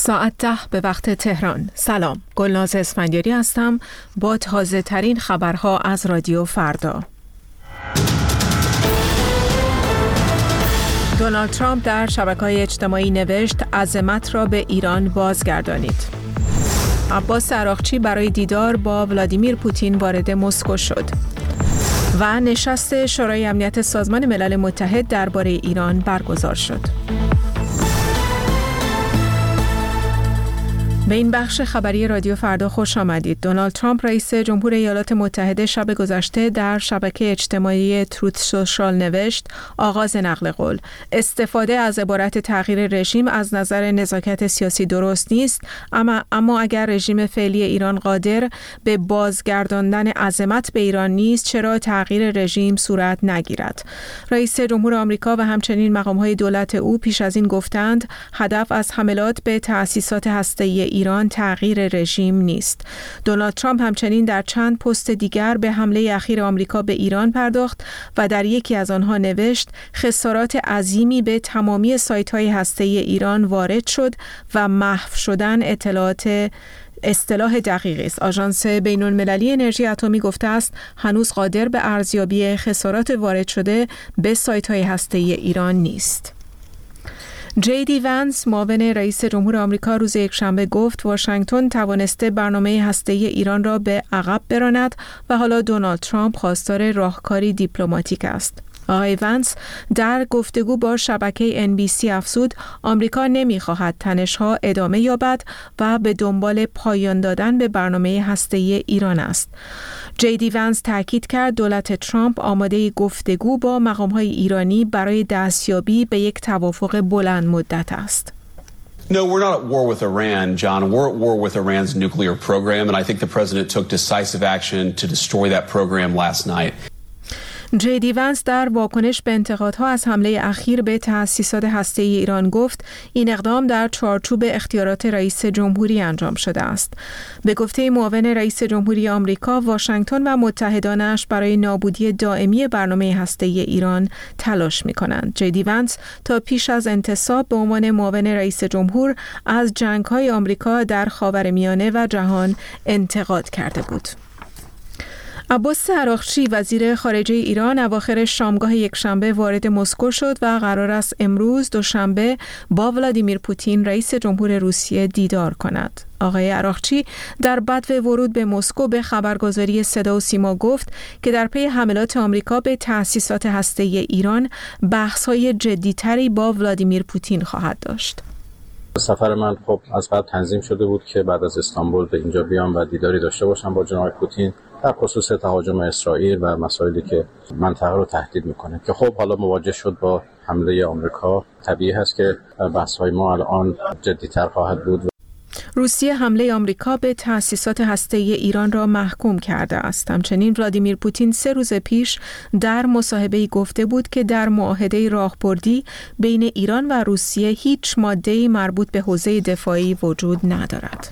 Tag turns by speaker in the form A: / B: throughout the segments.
A: ساعت 10 به وقت تهران. سلام، گلناز اسفندیاری هستم با تازه ترین خبرها از رادیو فردا. دونالد ترامپ در شبکه‌های اجتماعی نوشت عزمت را به ایران بازگردانید. عباس عراقچی برای دیدار با ولادیمیر پوتین وارد مسکو شد. و نشست شورای امنیت سازمان ملل متحد درباره ایران برگزار شد. به این بخش خبری رادیو فردا خوش آمدید. دونالد ترامپ رئیس جمهور ایالات متحده شب گذشته در شبکه اجتماعی تروت سوشال نوشت آغاز نقل قول. استفاده از عبارت تغییر رژیم از نظر نزاکت سیاسی درست نیست، اما اگر رژیم فعلی ایران قادر به بازگرداندن عظمت به ایران نیست، چرا تغییر رژیم صورت نگیرد؟ رئیس جمهور آمریکا و همچنین مقام‌های دولت او پیش از این گفتند هدف از حملات به تأسیسات هسته‌ای ایران تغییر رژیم نیست. دونالد ترامپ همچنین در چند پست دیگر به حمله اخیر آمریکا به ایران پرداخت و در یکی از آنها نوشت خسارات عظیمی به تمامی سایت‌های هسته‌ای ایران وارد شد و محو شدن اصطلاح دقیقی است. آژانس بین‌المللی انرژی اتمی گفته است هنوز قادر به ارزیابی خسارات وارد شده به سایت‌های هسته‌ای ایران نیست. جی دی ونس معاون رئیس جمهور آمریکا روز یکشنبه گفت واشنگتن توانسته برنامه هسته‌ای ایران را به عقب براند و حالا دونالد ترامپ خواستار راهکاری دیپلماتیک است. آقای ونس در گفتگو با شبکه NBC افزود آمریکا نمی‌خواهد تنش‌ها ادامه یابد و به دنبال پایان دادن به برنامه هسته‌ای ایران است. جی دی ونس تاکید کرد دولت ترامپ آماده گفتگو با مقام‌های ایرانی برای دستیابی به یک توافق بلند مدت است.
B: No, we're not at war with Iran, John. We're at war with Iran's nuclear program, and I think the president took decisive action to destroy that program last night.
A: جی دی ونس در واکنش به انتقادها از حمله اخیر به تأسیسات هسته‌ای ایران گفت این اقدام در چارچوب اختیارات رئیس جمهوری انجام شده است. به گفته معاون رئیس جمهوری آمریکا، واشنگتن و متحدانش برای نابودی دائمی برنامه هسته‌ای ایران تلاش می‌کنند. جی دی ونس تا پیش از انتصاب به عنوان معاون رئیس جمهور از جنگ‌های آمریکا در خاورمیانه و جهان انتقاد کرده بود. عباس عراقچی وزیر خارجه ایران اواخر شامگاه یکشنبه وارد مسکو شد و قرار است امروز دوشنبه با ولادیمیر پوتین رئیس جمهور روسیه دیدار کند. آقای عراقچی در بدو ورود به مسکو به خبرگزاری صدا و سیما گفت که در پی حملات آمریکا به تأسیسات هسته‌ای ایران بحث‌های جدی‌تری با ولادیمیر پوتین خواهد داشت.
C: سفر من خب از قبل تنظیم شده بود که بعد از استانبول به اینجا بیام و دیداری داشته باشم با جناب پوتین در خصوص تهاجم اسرائیل و مسائلی که منطقه رو تهدید میکنه که خب حالا مواجه شد با حمله آمریکا. طبیعی هست که بحث‌های ما الان جدی‌تر خواهد بود.
A: روسیه حمله آمریکا به تأسیسات هسته‌ای ایران را محکوم کرده است. همچنین ولادیمیر پوتین 3 روز پیش در مصاحبه‌ای گفته بود که در معاهده راهبردی بین ایران و روسیه هیچ ماده‌ای مربوط به حوزه دفاعی وجود ندارد.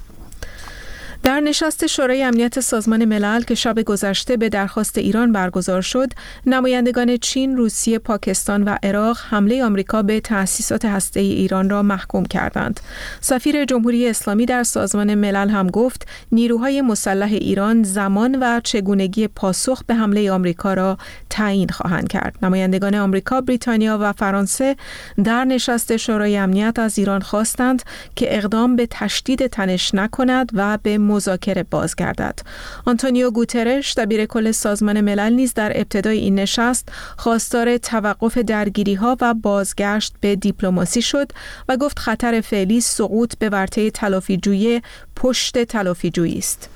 A: در نشست شورای امنیت سازمان ملل که شب گذشته به درخواست ایران برگزار شد، نمایندگان چین، روسیه، پاکستان و عراق حمله آمریکا به تأسیسات هسته‌ای ایران را محکوم کردند. سفیر جمهوری اسلامی در سازمان ملل هم گفت نیروهای مسلح ایران زمان و چگونگی پاسخ به حمله آمریکا را تعیین خواهند کرد. نمایندگان آمریکا، بریتانیا و فرانسه در نشست شورای امنیت از ایران خواستند که اقدام به تشدید تنش نکند و به مذاکره بازگردد. آنتونیو گوترش دبیر کل سازمان ملل نیز در ابتدای این نشست خواستار توقف درگیری‌ها و بازگشت به دیپلماسی شد و گفت خطر فعلی سقوط به ورطه تلافی‌جویی پشت تلافی‌جویی است.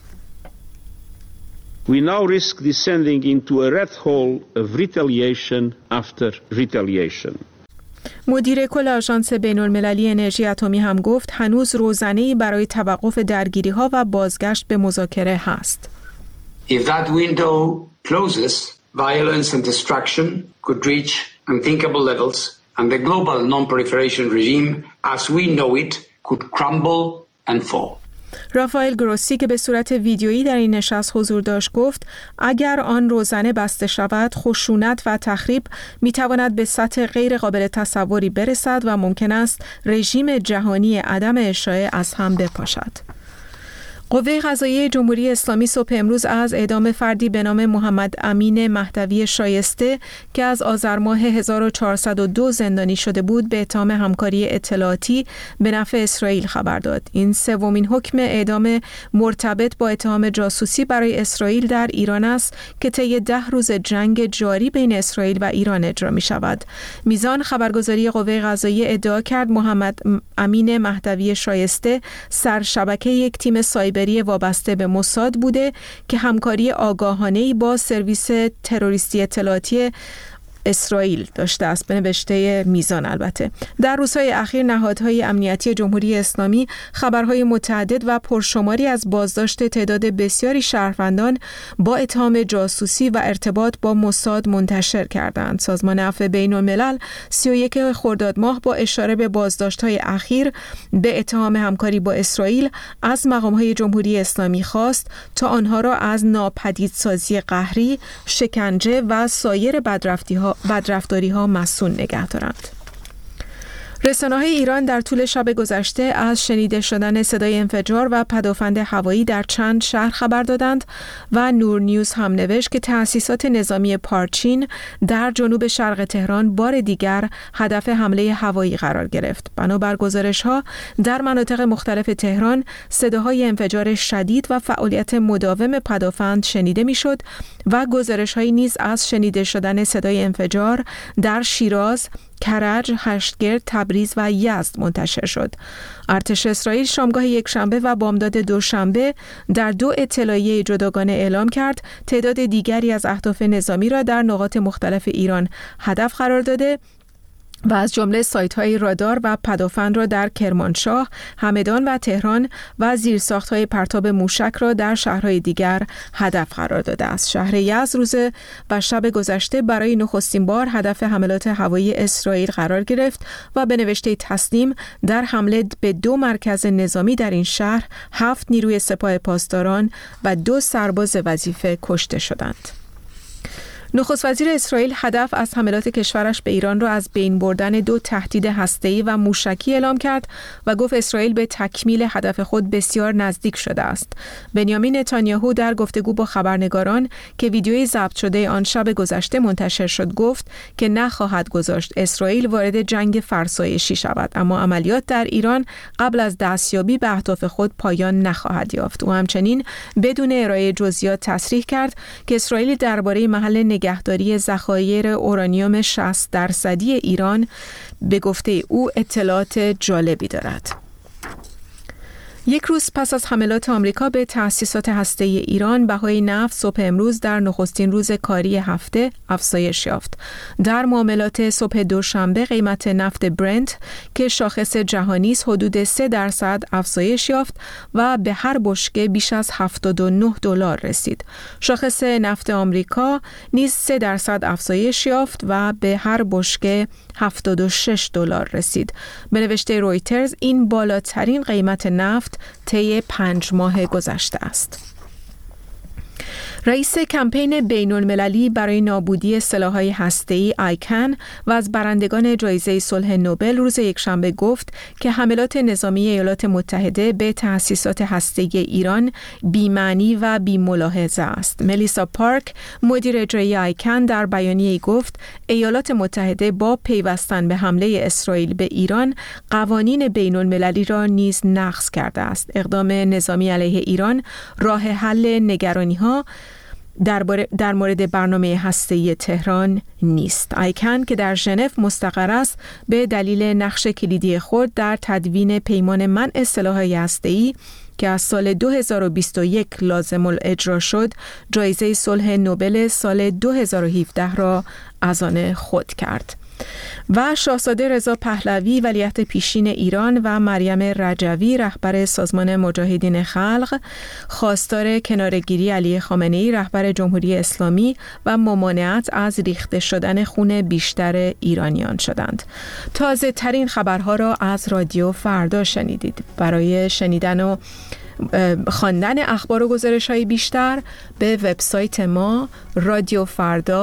D: We now risk descending into a rat hole of retaliation after retaliation.
A: مدیر کل آژانس بین‌المللی انرژی اتمی هم گفت هنوز روزنه‌ای برای توقف درگیری‌ها و بازگشت به مذاکره هست.
E: If that window closes, violence and destruction could reach unthinkable levels and the global non-proliferation regime as we know it could crumble and fall.
A: رافائل گروسی که به صورت ویدیویی در این نشست حضور داشت گفت اگر آن روزنه بسته شود خشونت و تخریب میتواند به سطح غیر قابل تصوری برسد و ممکن است رژیم جهانی عدم اشاعه از هم بپاشد. قوه قضاییه جمهوری اسلامی صبح امروز از اعدام فردی به نام محمد امین مهدوی شایسته که از آذر ماه 1402 زندانی شده بود به اتهام همکاری اطلاعاتی به نفع اسرائیل خبر داد. این سومین حکم اعدام مرتبط با اتهام جاسوسی برای اسرائیل در ایران است که طی 10 روز جنگ جاری بین اسرائیل و ایران اجرا می شود. میزان خبرگزاری قوه قضاییه ادعا کرد محمد امین مهدوی شایسته سرشبکه یک تیم سایبری وابسته به موساد بوده که همکاری آگاهانه‌ای با سرویس تروریستی اطلاعاتی اسرائیل داشته است، به نوشته میزان. البته در روزهای اخیر نهادهای امنیتی جمهوری اسلامی خبرهای متعدد و پرشماری از بازداشت تعداد بسیاری شهروندان با اتهام جاسوسی و ارتباط با موساد منتشر کردند. سازمان عفو بین‌الملل 31 خرداد ماه با اشاره به بازداشت‌های اخیر به اتهام همکاری با اسرائیل از مقام‌های جمهوری اسلامی خواست تا آنها را از ناپدیدسازی قهری، شکنجه و سایر بدرفتاری‌ها مسئول نگه دارند. رسانه‌های ایران در طول شب گذشته از شنیده شدن صدای انفجار و پدافند هوایی در چند شهر خبر دادند و نور نیوز هم نوشت که تأسیسات نظامی پارچین در جنوب شرق تهران بار دیگر هدف حمله هوایی قرار گرفت. بنابر گزارش‌ها در مناطق مختلف تهران صداهای انفجار شدید و فعالیت مداوم پدافند شنیده می‌شد و گزارش‌هایی نیز از شنیده شدن صدای انفجار در شیراز، کرج، هشتگرد، تبریز و یزد منتشر شد. ارتش اسرائیل شامگاه یکشنبه و بامداد دوشنبه در 2 اطلاعیه جداگانه اعلام کرد تعداد دیگری از اهداف نظامی را در نقاط مختلف ایران هدف قرار داده و از جمله سایت‌های رادار و پدافند را در کرمانشاه، همدان و تهران و زیرساخت‌های پرتاب موشک را در شهرهای دیگر هدف قرار داده است. شهر یزد روز و شب گذشته برای نخستین بار هدف حملات هوایی اسرائیل قرار گرفت و به نوشته تسنیم در حمله به 2 مرکز نظامی در این شهر 7 نیروی سپاه پاسداران و 2 سرباز وظیفه کشته شدند. نخست وزیر اسرائیل هدف از حملات کشورش به ایران را از بین بردن 2 تهدید هسته‌ای و موشکی اعلام کرد و گفت اسرائیل به تکمیل هدف خود بسیار نزدیک شده است. بنیامین نتانیاهو در گفتگو با خبرنگاران که ویدیوی ضبط شده آن شب گذشته منتشر شد گفت که نخواهد گذاشت اسرائیل وارد جنگ فرسایشی شود، اما عملیات در ایران قبل از دستیابی به اهداف خود پایان نخواهد یافت. او همچنین بدون ارائه جزئیات تصریح کرد که اسرائیل درباره محل نگهداری ذخایر اورانیوم 60% ایران به گفته او اطلاعات جالبی دارد. یک روز پس از حملات آمریکا به تأسیسات هسته‌ای ایران، بهای نفت صبح امروز در نخستین روز کاری هفته افزایش یافت. در معاملات صبح دوشنبه قیمت نفت برنت که شاخص جهانی است حدود 3% افزایش یافت و به هر بشکه بیش از $79 رسید. شاخص نفت آمریکا نیز 3% افزایش یافت و به هر بشکه $76 رسید. به نوشته رویترز این بالاترین قیمت نفت طی 5 ماه گذشته است. رئیس کمپین بین‌المللی برای نابودی سلاح‌های هسته‌ای آیکن و از برندگان جایزه صلح نوبل روز یکشنبه گفت که حملات نظامی ایالات متحده به تأسیسات هسته‌ای ایران بی‌معنی و بی‌ملاحظه است. ملیسا پارک، مدیر اجرایی آیکن، در بیانیه‌ای گفت ایالات متحده با پیوستن به حمله اسرائیل به ایران قوانین بین‌المللی را نیز نقض کرده است. اقدام نظامی علیه ایران راه حل نگرانی‌ها در مورد برنامه هسته‌ای تهران نیست. آیکن که در ژنو مستقر است به دلیل نقش کلیدی خود در تدوین پیمان منع سلاح‌های هسته‌ای که از سال 2021 لازم الاجرا شد، جایزه صلح نوبل سال 2017 را از آن خود کرد. و شاهزاده رضا پهلوی ولیعهد پیشین ایران و مریم رجوی رهبر سازمان مجاهدین خلق خواستار کناره‌گیری علی خامنه‌ای رهبر جمهوری اسلامی و ممانعت از ریخته شدن خون بیشتر ایرانیان شدند. تازه ترین خبرها را از رادیو فردا شنیدید. برای شنیدن و خواندن اخبار و گزارش‌های بیشتر به وبسایت ما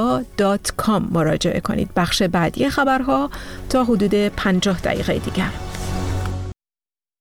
A: radiofarda.com مراجعه کنید. بخش بعدی خبرها تا حدود 50 دقیقه دیگر.